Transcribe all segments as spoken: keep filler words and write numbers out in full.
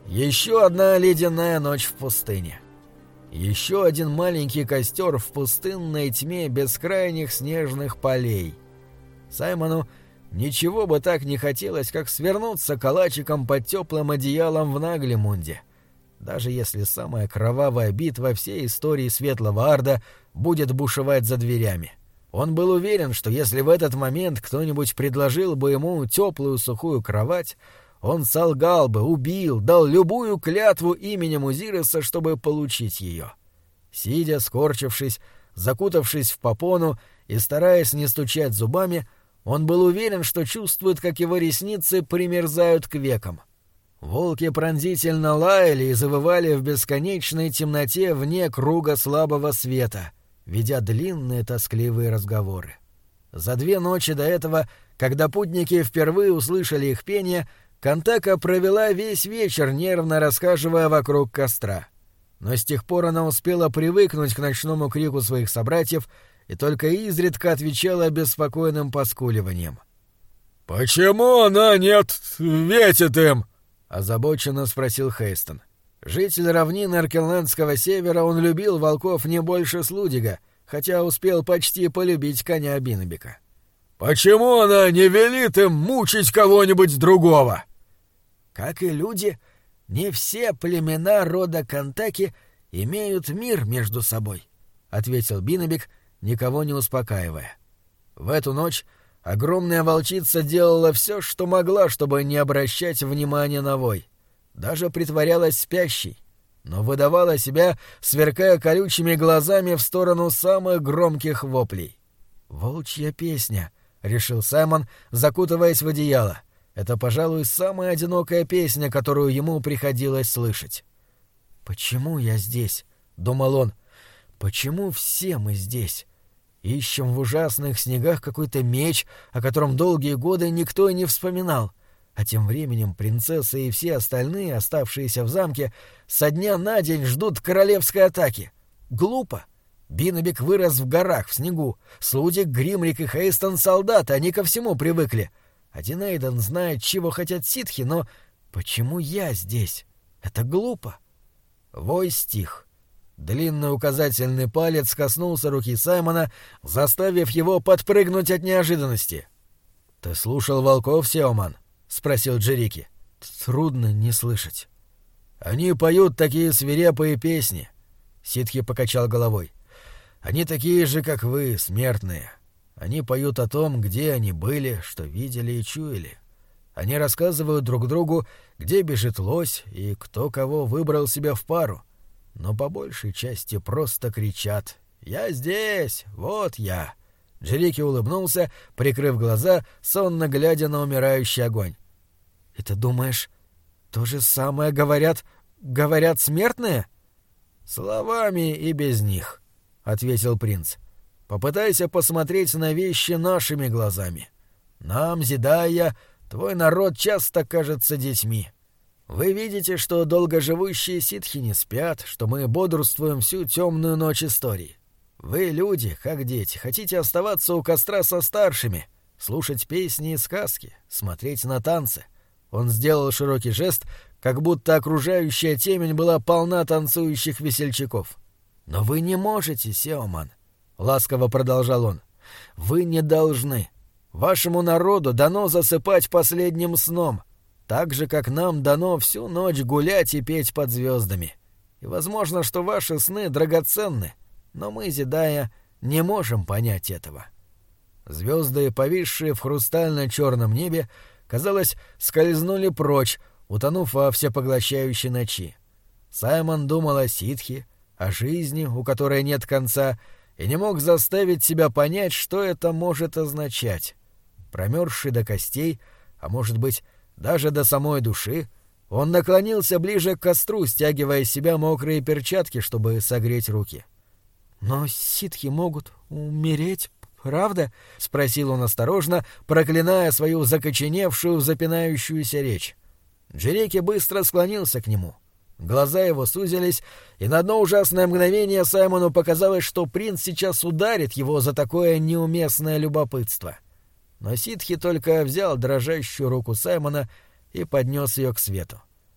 Еще одна ледяная ночь в пустыне. Еще один маленький костер в пустынной тьме бескрайних снежных полей. Саймону ничего бы так не хотелось, как свернуться калачиком под теплым одеялом в Наглимунде, даже если самая кровавая битва всей истории Светлого Арда будет бушевать за дверями. Он был уверен, что если в этот момент кто-нибудь предложил бы ему теплую сухую кровать, он солгал бы, убил, дал любую клятву именем Узириса, чтобы получить ее. Сидя, скорчившись, закутавшись в попону и стараясь не стучать зубами, он был уверен, что чувствует, как его ресницы примерзают к векам. Волки пронзительно лаяли и завывали в бесконечной темноте вне круга слабого света, ведя длинные тоскливые разговоры. За две ночи до этого, когда путники впервые услышали их пение, Кантака провела весь вечер, нервно расхаживая вокруг костра. Но с тех пор она успела привыкнуть к ночному крику своих собратьев и только изредка отвечала беспокойным поскуливанием. «Почему она не ответит им?» — озабоченно спросил Хейстон. Житель равнин Аркелендского севера, он любил волков не больше Слудига, хотя успел почти полюбить коня Биннебика. «Почему она не велит им мучить кого-нибудь другого?» «Как и люди, не все племена рода Кантаки имеют мир между собой», — ответил Биннебик, никого не успокаивая. В эту ночь огромная волчица делала все, что могла, чтобы не обращать внимания на вой. Даже притворялась спящей, но выдавала себя, сверкая колючими глазами в сторону самых громких воплей. «Волчья песня», — решил Саймон, закутываясь в одеяло. Это, пожалуй, самая одинокая песня, которую ему приходилось слышать. «Почему я здесь?» — думал он. «Почему все мы здесь? Ищем в ужасных снегах какой-то меч, о котором долгие годы никто и не вспоминал. А тем временем принцесса и все остальные, оставшиеся в замке, со дня на день ждут королевской атаки. Глупо. Биннебик вырос в горах, в снегу. Слудик, Гримрик и Хейстон — солдаты, они ко всему привыкли. Один Эйден знает, чего хотят ситхи, но почему я здесь? Это глупо». Вой стих. Длинный указательный палец коснулся руки Саймона, заставив его подпрыгнуть от неожиданности. «Ты слушал волков, Сеоман?» — спросил Джерики. «Трудно не слышать». «Они поют такие свирепые песни», — Ситхи покачал головой. «Они такие же, как вы, смертные. Они поют о том, где они были, что видели и чуяли. Они рассказывают друг другу, где бежит лось и кто кого выбрал себе в пару. Но по большей части просто кричат: «Я здесь! Вот я!» Джерики улыбнулся, прикрыв глаза, сонно глядя на умирающий огонь. «И ты думаешь, то же самое говорят... говорят смертные?» «Словами и без них», — ответил принц. «Попытайся посмотреть на вещи нашими глазами. Нам, Зидая, твой народ часто кажется детьми. Вы видите, что долгоживущие ситхи не спят, что мы бодрствуем всю темную ночь истории. Вы, люди, как дети, хотите оставаться у костра со старшими, слушать песни и сказки, смотреть на танцы». Он сделал широкий жест, как будто окружающая темень была полна танцующих весельчаков. «Но вы не можете, Сеоман», — ласково продолжал он. «Вы не должны. Вашему народу дано засыпать последним сном, так же, как нам дано всю ночь гулять и петь под звездами. И возможно, что ваши сны драгоценны, но мы, Зидая, не можем понять этого». Звезды, повисшие в хрустально-черном небе, казалось, скользнули прочь, утонув во всепоглощающей ночи. Саймон думал о ситхе, о жизни, у которой нет конца, и не мог заставить себя понять, что это может означать. Промерзший до костей, а может быть, даже до самой души, он наклонился ближе к костру, стягивая с себя мокрые перчатки, чтобы согреть руки. «Но ситхи могут умереть, правда?» — спросил он осторожно, проклиная свою закоченевшую, запинающуюся речь. Джерики быстро склонился к нему. Глаза его сузились, и на одно ужасное мгновение Саймону показалось, что принц сейчас ударит его за такое неуместное любопытство. Но ситхи только взял дрожащую руку Саймона и поднес ее к свету.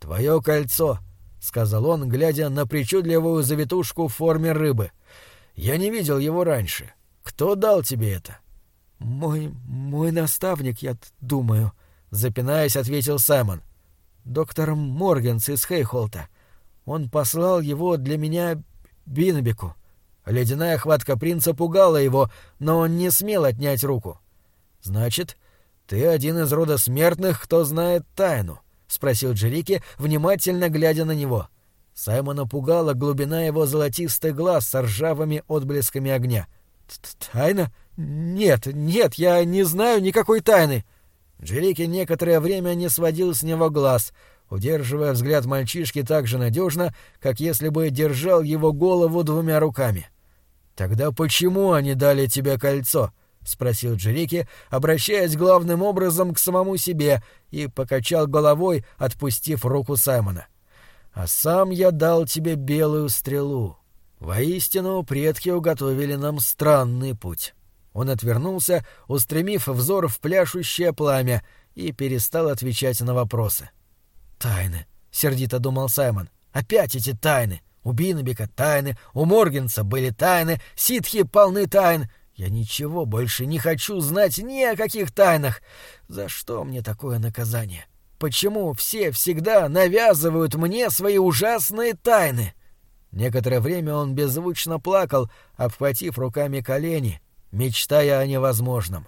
«Твое кольцо», — сказал он, глядя на причудливую завитушку в форме рыбы. «Я не видел его раньше. Кто дал тебе это?» «Мой... мой наставник, я думаю», — запинаясь, ответил Саймон. «Доктор Моргенс из Хейхолта. Он послал его для меня Биннебеку». Ледяная хватка принца пугала его, но он не смел отнять руку. «Значит, ты один из рода смертных, кто знает тайну?» — спросил Джерики, внимательно глядя на него. Саймона пугала глубина его золотистых глаз с ржавыми отблесками огня. «Тайна? Нет, нет, я не знаю никакой тайны!» Джерики некоторое время не сводил с него глаз, удерживая взгляд мальчишки так же надежно, как если бы держал его голову двумя руками. «Тогда почему они дали тебе кольцо?» — спросил Джерики, обращаясь главным образом к самому себе, и покачал головой, отпустив руку Саймона. «А сам я дал тебе белую стрелу. Воистину, предки уготовили нам странный путь». Он отвернулся, устремив взор в пляшущее пламя, и перестал отвечать на вопросы. «Тайны», — сердито думал Саймон. «Опять эти тайны! У Биннебека тайны, у Моргенса были тайны, ситхи полны тайн. Я ничего больше не хочу знать ни о каких тайнах. За что мне такое наказание? Почему все всегда навязывают мне свои ужасные тайны?» Некоторое время он беззвучно плакал, обхватив руками колени, мечтая о невозможном.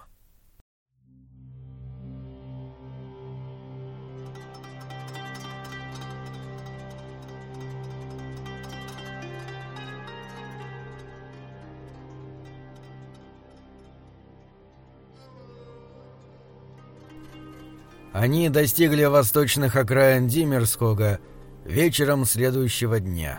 Они достигли восточных окраин Диммерскога вечером следующего дня.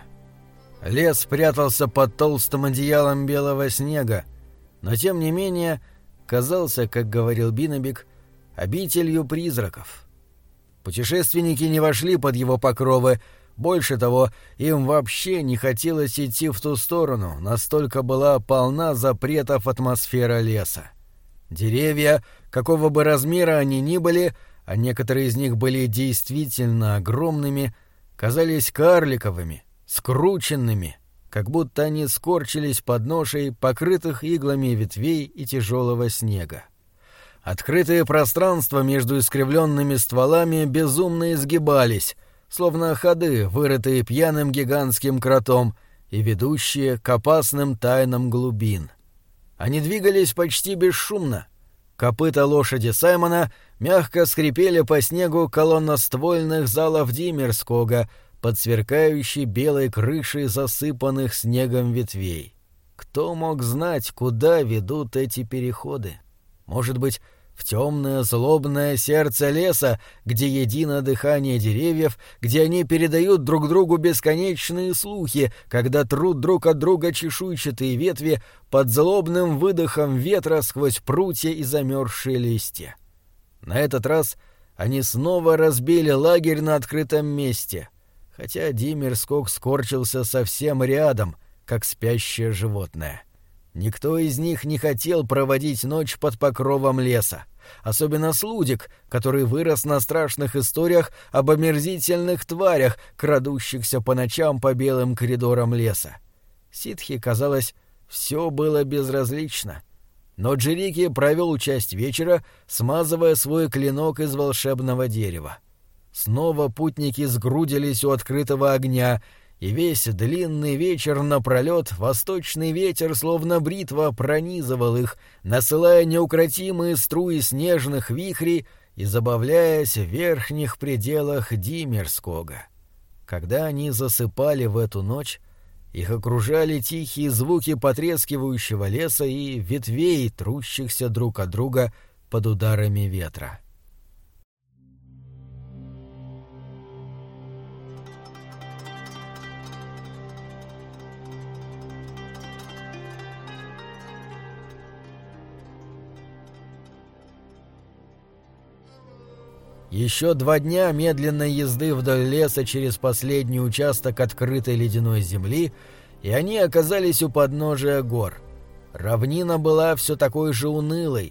Лес прятался под толстым одеялом белого снега, но тем не менее казался, как говорил Биннебек, обителью призраков. Путешественники не вошли под его покровы, больше того, им вообще не хотелось идти в ту сторону, настолько была полна запретов атмосфера леса. Деревья, какого бы размера они ни были, а некоторые из них были действительно огромными, казались карликовыми, скрученными, как будто они скорчились под ношей покрытых иглами ветвей и тяжелого снега. Открытые пространства между искривленными стволами безумно изгибались, словно ходы, вырытые пьяным гигантским кротом и ведущие к опасным тайнам глубин. Они двигались почти бесшумно. Копыта лошади Саймона мягко скрипели по снегу колонноствольных залов Диммерскога под сверкающей белой крышей засыпанных снегом ветвей. Кто мог знать, куда ведут эти переходы? Может быть, в темное злобное сердце леса, где едино дыхание деревьев, где они передают друг другу бесконечные слухи, когда трут друг от друга чешуйчатые ветви под злобным выдохом ветра сквозь прутья и замерзшие листья. На этот раз они снова разбили лагерь на открытом месте, хотя Диммерског скорчился совсем рядом, как спящее животное. Никто из них не хотел проводить ночь под покровом леса, особенно Слудик, который вырос на страшных историях об омерзительных тварях, крадущихся по ночам по белым коридорам леса. Ситхи, казалось, все было безразлично. Но Джерики провел часть вечера, смазывая свой клинок из волшебного дерева. Снова путники сгрудились у открытого огня, и весь длинный вечер напролет восточный ветер, словно бритва, пронизывал их, насылая неукротимые струи снежных вихрей и забавляясь в верхних пределах Диммерскога. Когда они засыпали в эту ночь, их окружали тихие звуки потрескивающего леса и ветвей, трущихся друг от друга под ударами ветра. Еще два дня медленной езды вдоль леса через последний участок открытой ледяной земли, и они оказались у подножия гор. Равнина была все такой же унылой.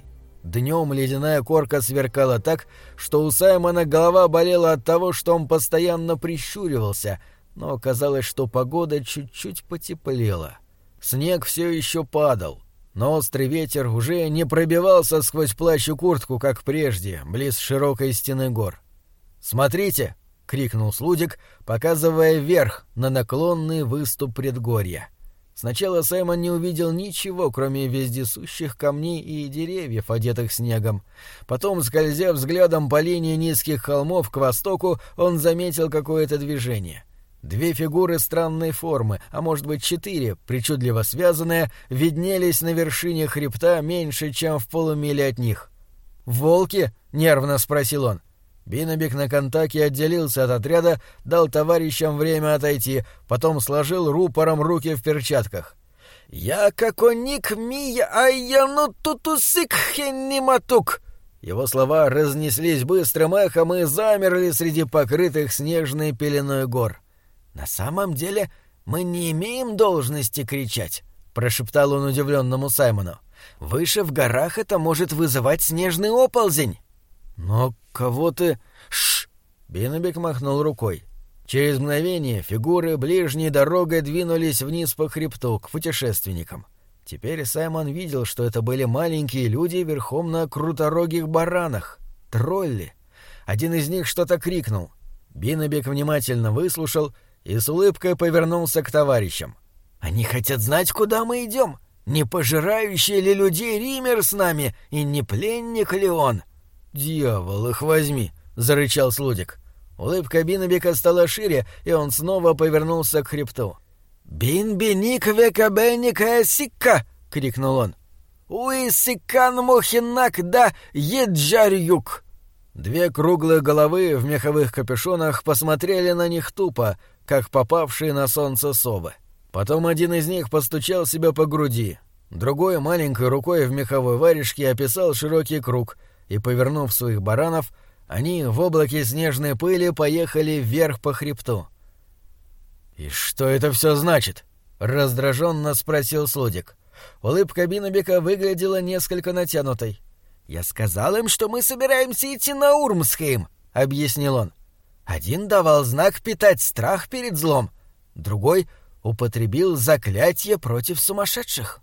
Днем ледяная корка сверкала так, что у Саймона голова болела от того, что он постоянно прищуривался, но казалось, что погода чуть-чуть потеплела. Снег все еще падал, но острый ветер уже не пробивался сквозь плащ и куртку, как прежде, близ широкой стены гор. «Смотрите!» — крикнул Слудик, показывая вверх на наклонный выступ предгорья. Сначала Саймон не увидел ничего, кроме вездесущих камней и деревьев, одетых снегом. Потом, скользя взглядом по линии низких холмов к востоку, он заметил какое-то движение. Две фигуры странной формы, а может быть четыре, причудливо связанные, виднелись на вершине хребта меньше, чем в полумиле от них. «Волки?» — нервно спросил он. Биннебик на контаке отделился от отряда, дал товарищам время отойти, потом сложил рупором руки в перчатках. «Я каконик мия, а я ну тутусик хенниматук!» Его слова разнеслись быстрым эхом и замерли среди покрытых снежной пеленой гор. «На самом деле мы не имеем должности кричать», — прошептал он удивленному Саймону. «Выше в горах это может вызывать снежный оползень». «Но кого ты...» «Шш!» — Биннебик махнул рукой. Через мгновение фигуры ближней дорогой двинулись вниз по хребту к путешественникам. Теперь Саймон видел, что это были маленькие люди верхом на круторогих баранах. Тролли. Один из них что-то крикнул. Биннебик внимательно выслушал и с улыбкой повернулся к товарищам. «Они хотят знать, куда мы идем. Не пожирающий ли людей Ример с нами, и не пленник ли он?» «Дьявол, их возьми!» — зарычал Слудик. Улыбка Биннебика стала шире, и он снова повернулся к хребту. «Бин-биник векабеника сикка!» — крикнул он. «Уи сиккан мохинак да еджарюк!» Две круглые головы в меховых капюшонах посмотрели на них тупо, как попавшие на солнце совы. Потом один из них постучал себя по груди, другой маленькой рукой в меховой варежке описал широкий круг, и, повернув своих баранов, они в облаке снежной пыли поехали вверх по хребту. «И что это все значит?» — раздраженно спросил Слудик. Улыбка Биннебика выглядела несколько натянутой. «Я сказал им, что мы собираемся идти на Урмсхейм», — объяснил он. «Один давал знак питать страх перед злом, другой употребил заклятие против сумасшедших».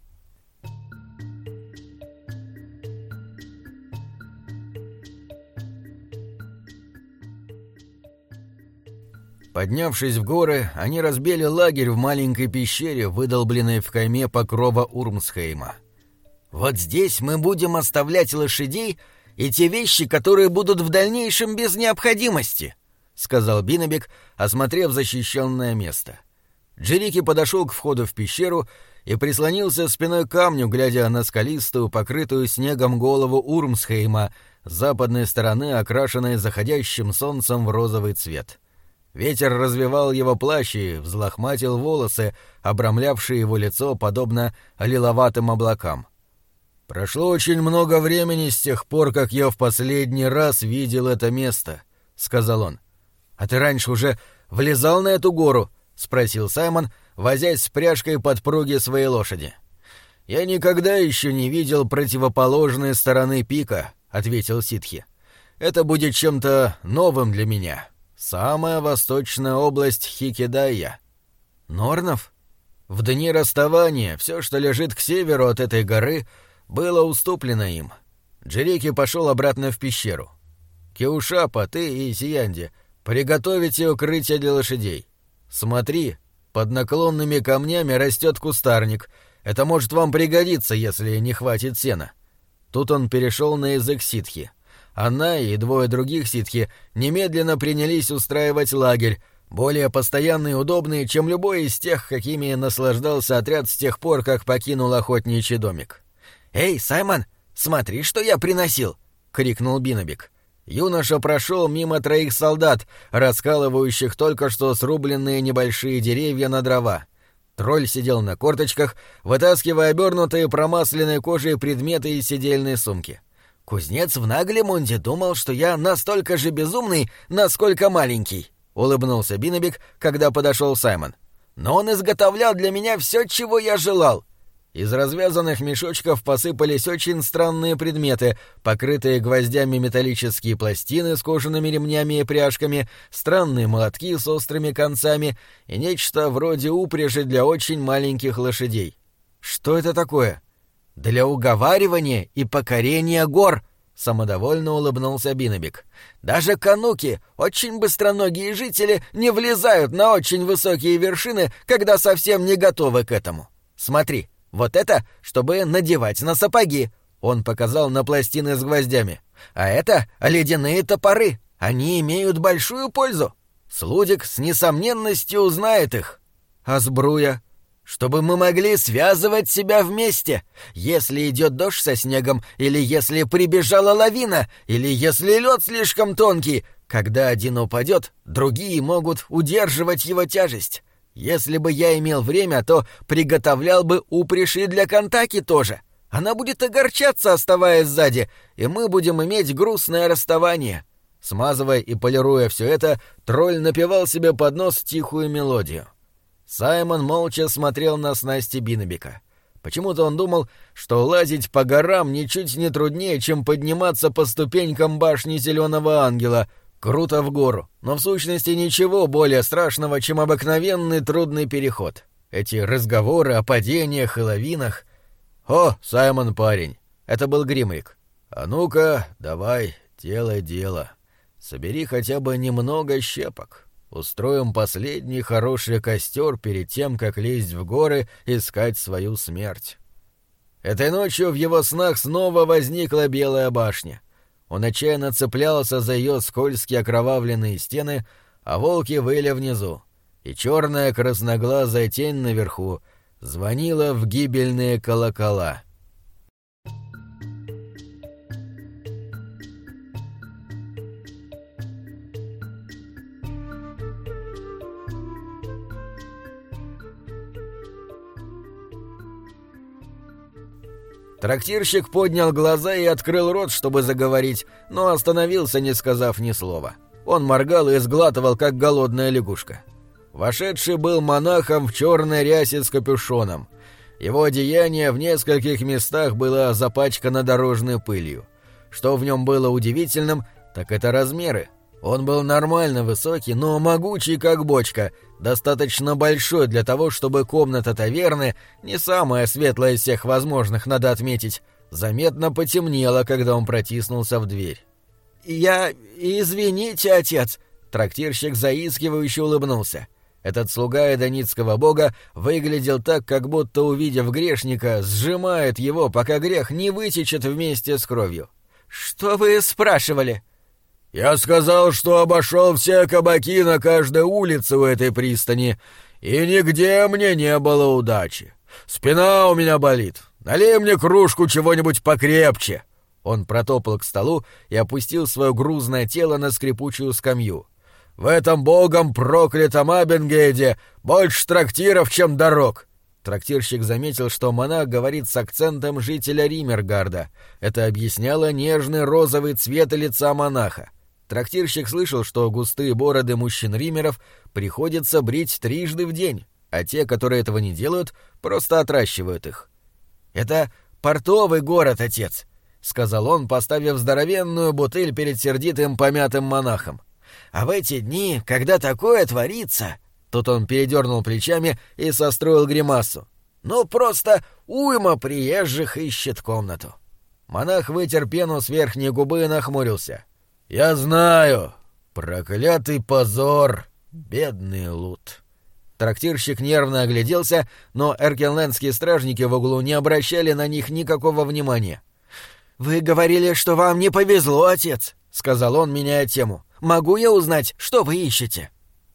Поднявшись в горы, они разбили лагерь в маленькой пещере, выдолбленной в кайме покрова Урмсхейма. «Вот здесь мы будем оставлять лошадей и те вещи, которые будут в дальнейшем без необходимости», — сказал Биннебик, осмотрев защищенное место. Джерики подошел к входу в пещеру и прислонился спиной к камню, глядя на скалистую, покрытую снегом голову Урмсхейма, с западной стороны окрашенной заходящим солнцем в розовый цвет. Ветер развевал его плащ и взлохматил волосы, обрамлявшие его лицо подобно лиловатым облакам. «Прошло очень много времени с тех пор, как я в последний раз видел это место», — сказал он. «А ты раньше уже влезал на эту гору?» — спросил Саймон, возясь с пряжкой подпруги своей лошади. «Я никогда еще не видел противоположной стороны пика», — ответил Ситхи. «Это будет чем-то новым для меня. Самая восточная область Хикидайя». «Норнов?» В дни расставания все, что лежит к северу от этой горы, было уступлено им. Джерики пошел обратно в пещеру. «Кеушапа, ты и Сиянди, приготовите укрытие для лошадей. Смотри, под наклонными камнями растет кустарник. Это может вам пригодиться, если не хватит сена». Тут он перешел на язык ситхи. Она и двое других ситхи немедленно принялись устраивать лагерь, более постоянный и удобный, чем любой из тех, какими наслаждался отряд с тех пор, как покинул охотничий домик. «Эй, Саймон, смотри, что я приносил!» — крикнул Биннебик. Юноша прошел мимо троих солдат, раскалывающих только что срубленные небольшие деревья на дрова. Тролль сидел на корточках, вытаскивая обернутые промасленной кожей предметы из седельной сумки. «Кузнец в Наглемунде думал, что я настолько же безумный, насколько маленький», — улыбнулся Биннебик, когда подошел Саймон. «Но он изготовлял для меня все, чего я желал». Из развязанных мешочков посыпались очень странные предметы, покрытые гвоздями металлические пластины с кожаными ремнями и пряжками, странные молотки с острыми концами и нечто вроде упряжи для очень маленьких лошадей. Что это такое? Для уговаривания и покорения гор, самодовольно улыбнулся Биннебик. Даже кануки, очень быстроногие жители, не влезают на очень высокие вершины, когда совсем не готовы к этому. Смотри. Вот это, чтобы надевать на сапоги. Он показал на пластины с гвоздями. А это ледяные топоры. Они имеют большую пользу. Слудик с несомненностью узнает их. А сбруя? Чтобы мы могли связывать себя вместе. Если идет дождь со снегом, или если прибежала лавина, или если лед слишком тонкий, когда один упадет, другие могут удерживать его тяжесть. Если бы я имел время, то приготовлял бы упряжь и для Контаки тоже. Она будет огорчаться, оставаясь сзади, и мы будем иметь грустное расставание». Смазывая и полируя все это, тролль напевал себе под нос тихую мелодию. Саймон молча смотрел на снасти Биннебика. Почему-то он думал, что лазить по горам ничуть не труднее, чем подниматься по ступенькам башни Зеленого Ангела — круто в гору, но в сущности ничего более страшного, чем обыкновенный трудный переход. Эти разговоры о падениях и лавинах. «О, Саймон, парень!» — это был Гримрик. «А ну-ка, давай, делай дело. Собери хотя бы немного щепок. Устроим последний хороший костер перед тем, как лезть в горы искать свою смерть». Этой ночью в его снах снова возникла Белая башня. Он отчаянно цеплялся за ее скользкие окровавленные стены, а волки выли внизу, и черная красноглазая тень наверху звонила в гибельные колокола. Трактирщик поднял глаза и открыл рот, чтобы заговорить, но остановился, не сказав ни слова. Он моргал и сглатывал, как голодная лягушка. Вошедший был монахом в черной рясе с капюшоном. Его одеяние в нескольких местах было запачкано дорожной пылью. Что в нем было удивительным, так это размеры. Он был нормально высокий, но могучий, как бочка, достаточно большой для того, чтобы комната таверны, не самая светлая из всех возможных, надо отметить, заметно потемнела, когда он протиснулся в дверь. «Я... извините, отец!» — трактирщик заискивающе улыбнулся. Этот слуга эдонитского бога выглядел так, как будто, увидев грешника, сжимает его, пока грех не вытечет вместе с кровью. «Что вы спрашивали?» «Я сказал, что обошел все кабаки на каждой улице у этой пристани, и нигде мне не было удачи. Спина у меня болит. Налей мне кружку чего-нибудь покрепче». Он протопал к столу и опустил свое грузное тело на скрипучую скамью. «В этом богом проклятом Абенгейде больше трактиров, чем дорог». Трактирщик заметил, что монах говорит с акцентом жителя Римергарда. Это объясняло нежный розовый цвет лица монаха. Трактирщик слышал, что густые бороды мужчин-римеров приходится брить трижды в день, а те, которые этого не делают, просто отращивают их. «Это портовый город, отец», — сказал он, поставив здоровенную бутыль перед сердитым помятым монахом. «А в эти дни, когда такое творится...» Тут он передернул плечами и состроил гримасу. «Ну, просто уйма приезжих ищет комнату». Монах вытер пену с верхней губы и нахмурился. «Я знаю. Проклятый позор. Бедный Лут». Трактирщик нервно огляделся, но эркенлендские стражники в углу не обращали на них никакого внимания. «Вы говорили, что вам не повезло, отец», — сказал он, меняя тему. «Могу я узнать, что вы ищете?»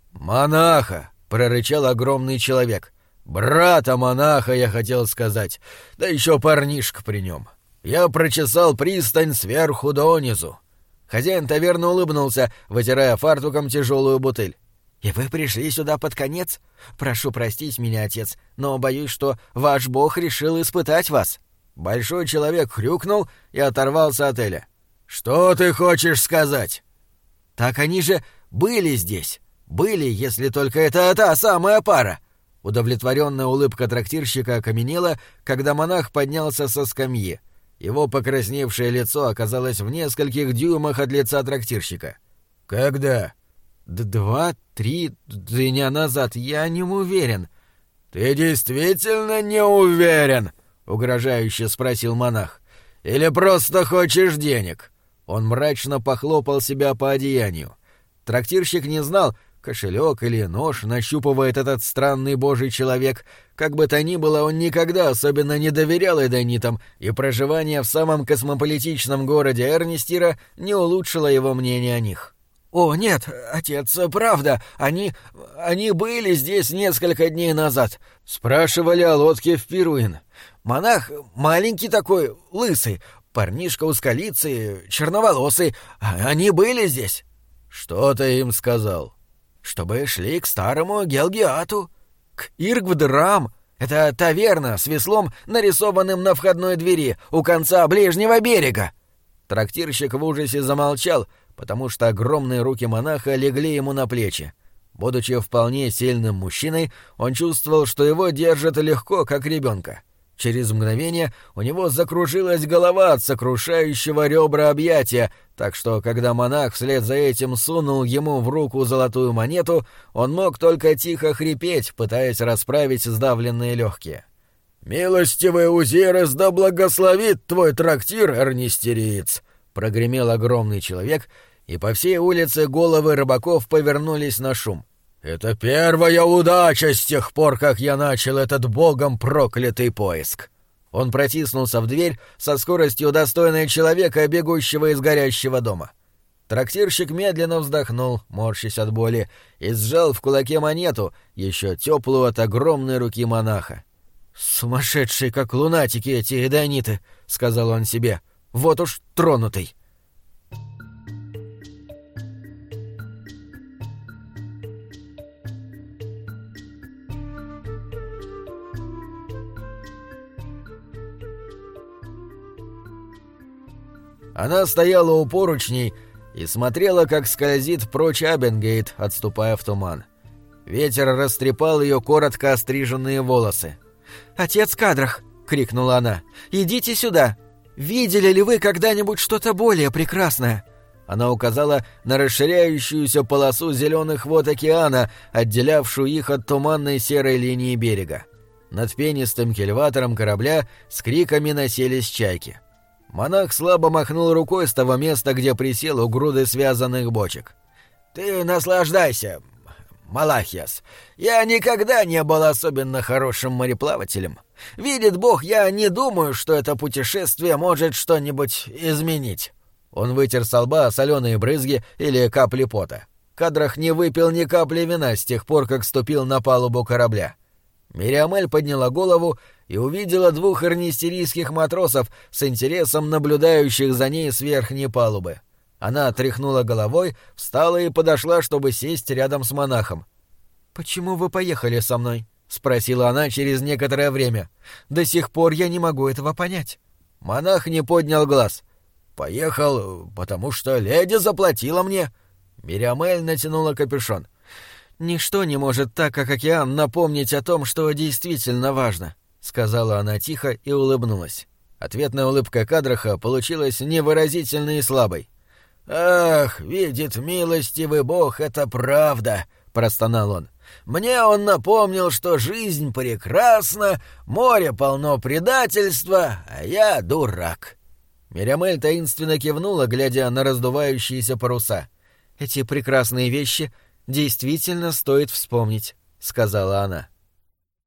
«Монаха», — прорычал огромный человек. «Брата монаха, я хотел сказать. Да еще парнишка при нем. Я прочесал пристань сверху донизу». Хозяин таверны улыбнулся, вытирая фартуком тяжелую бутыль. «И вы пришли сюда под конец? Прошу простить меня, отец, но боюсь, что ваш бог решил испытать вас». Большой человек хрюкнул и оторвался от Эля. «Что ты хочешь сказать?» «Так они же были здесь. Были, если только это та самая пара». Удовлетворенная улыбка трактирщика окаменела, когда монах поднялся со скамьи. Его покрасневшее лицо оказалось в нескольких дюймах от лица трактирщика. «Когда?» «Два-три дня назад, я не уверен». «Ты действительно не уверен?» — угрожающе спросил монах. «Или просто хочешь денег?» Он мрачно похлопал себя по одеянию. Трактирщик не знал, кошелек или нож нащупывает этот странный божий человек. Как бы то ни было, он никогда особенно не доверял эдонитам, и проживание в самом космополитичном городе Эрнистира не улучшило его мнение о них. «О, нет, отец, правда, они... они были здесь несколько дней назад. Спрашивали о лодке в Пируин. Монах маленький такой, лысый, парнишка узколицый, черноволосый. Они были здесь». «Что ты им сказал?» «Чтобы шли к старому Гелгиату. К Иргвдрам. Это таверна с веслом, нарисованным на входной двери у конца ближнего берега». Трактирщик в ужасе замолчал, потому что огромные руки монаха легли ему на плечи. Будучи вполне сильным мужчиной, он чувствовал, что его держат легко, как ребенка. Через мгновение у него закружилась голова от сокрушающего ребра объятия, так что, когда монах вслед за этим сунул ему в руку золотую монету, он мог только тихо хрипеть, пытаясь расправить сдавленные легкие. «Милостивый Узирес, да благословит твой трактир, эрнистериец!» — прогремел огромный человек, и по всей улице головы рыбаков повернулись на шум. «Это первая удача с тех пор, как я начал этот богом проклятый поиск!» Он протиснулся в дверь со скоростью достойной человека, бегущего из горящего дома. Трактирщик медленно вздохнул, морщась от боли, и сжал в кулаке монету, еще теплую от огромной руки монаха. «Сумасшедшие, как лунатики эти эдониты!» — сказал он себе. «Вот уж тронутый!» Она стояла у поручней и смотрела, как скользит прочь Абенгейт, отступая в туман. Ветер растрепал ее коротко остриженные волосы. «Отец Кадрах!» — крикнула она. «Идите сюда! Видели ли вы когда-нибудь что-то более прекрасное?» Она указала на расширяющуюся полосу зеленых вод океана, отделявшую их от туманной серой линии берега. Над пенистым кильватором корабля с криками носились чайки. Монах слабо махнул рукой с того места, где присел у груды связанных бочек. «Ты наслаждайся, Малахиас. Я никогда не был особенно хорошим мореплавателем. Видит Бог, я не думаю, что это путешествие может что-нибудь изменить». Он вытер со лба соленые брызги или капли пота. Кадрах не выпил ни капли вина с тех пор, как ступил на палубу корабля. Мириамель подняла голову и увидела двух эрнистерийских матросов с интересом наблюдающих за ней с верхней палубы. Она тряхнула головой, встала и подошла, чтобы сесть рядом с монахом. «Почему вы поехали со мной?» — спросила она через некоторое время. «До сих пор я не могу этого понять». Монах не поднял глаз. «Поехал, потому что леди заплатила мне». Мириамель натянула капюшон. «Ничто не может так, как океан, напомнить о том, что действительно важно», — сказала она тихо и улыбнулась. Ответная улыбка Кадраха получилась невыразительной и слабой. «Ах, видит милостивый Бог, это правда», — простонал он. «Мне он напомнил, что жизнь прекрасна, море полно предательства, а я дурак». Мириамель таинственно кивнула, глядя на раздувающиеся паруса. «Эти прекрасные вещи действительно стоит вспомнить», — сказала она.